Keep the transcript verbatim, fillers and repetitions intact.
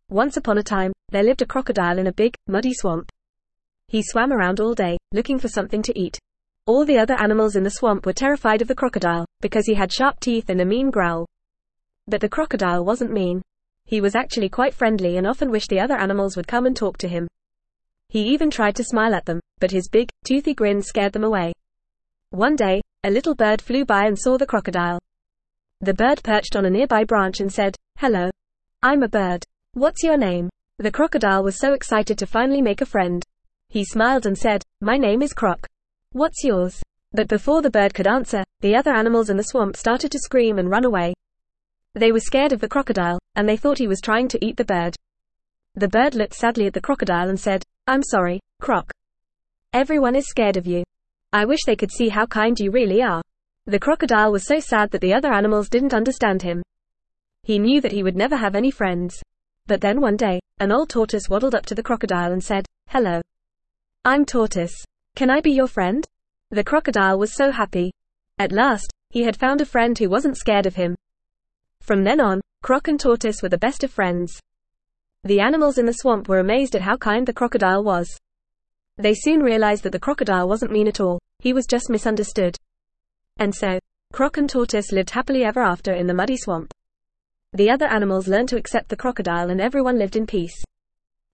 Once upon a time, there lived a crocodile in a big, muddy swamp. He swam around all day, looking for something to eat. All the other animals in the swamp were terrified of the crocodile, because he had sharp teeth and a mean growl. But the crocodile wasn't mean. He was actually quite friendly and often wished the other animals would come and talk to him. He even tried to smile at them, but his big, toothy grin scared them away. One day, a little bird flew by and saw the crocodile. The bird perched on a nearby branch and said, "Hello. I'm a bird. What's your name?" The crocodile was so excited to finally make a friend. He smiled and said, "My name is Croc. What's yours?" But before the bird could answer, the other animals in the swamp started to scream and run away. They were scared of the crocodile, and they thought he was trying to eat the bird. The bird looked sadly at the crocodile and said, "I'm sorry, Croc. Everyone is scared of you. I wish they could see how kind you really are." The crocodile was so sad that the other animals didn't understand him. He knew that he would never have any friends. But then one day, an old tortoise waddled up to the crocodile and said, "Hello. I'm Tortoise. Can I be your friend?" The crocodile was so happy. At last, he had found a friend who wasn't scared of him. From then on, Croc and Tortoise were the best of friends. The animals in the swamp were amazed at how kind the crocodile was. They soon realized that the crocodile wasn't mean at all, he was just misunderstood. And so, Croc and Tortoise lived happily ever after in the muddy swamp. The other animals learned to accept the crocodile and everyone lived in peace.